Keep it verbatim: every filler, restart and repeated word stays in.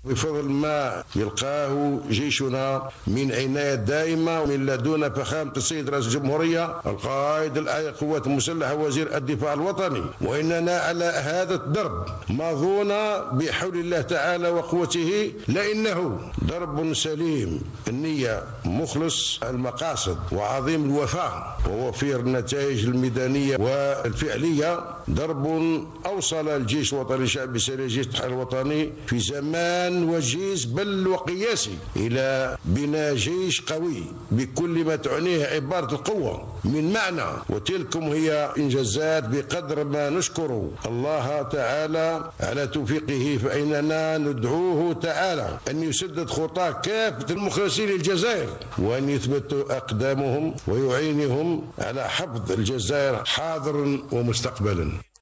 بفضل ما يلقاه جيشنا من عناية دائمة من لدن فخامة السيد رئيس الجمهورية القائد الأعلى للقوات المسلحة وزير الدفاع الوطني، وإننا على هذا الدرب ماضون بحول الله تعالى وقوته، لأنه درب سليم النية مخلص المقاصد وعظيم الوفاء ووفير النتائج الميدانية والفعلية، درب أوصل الجيش الوطني الشعبي السري جيش التحرير الوطني في زمان وجيز بل وقياسي إلى بناء جيش قوي بكل ما تعنيه عبارة القوة من معنى، وتلكم هي إنجازات بقدر ما نشكر الله تعالى على توفيقه، فإننا ندعوه تعالى أن يسدد خطاه كافة المخلصين للجزائر وأن يثبت أقدامهم ويعينهم على حفظ الجزائر حاضرا ومستقبلا.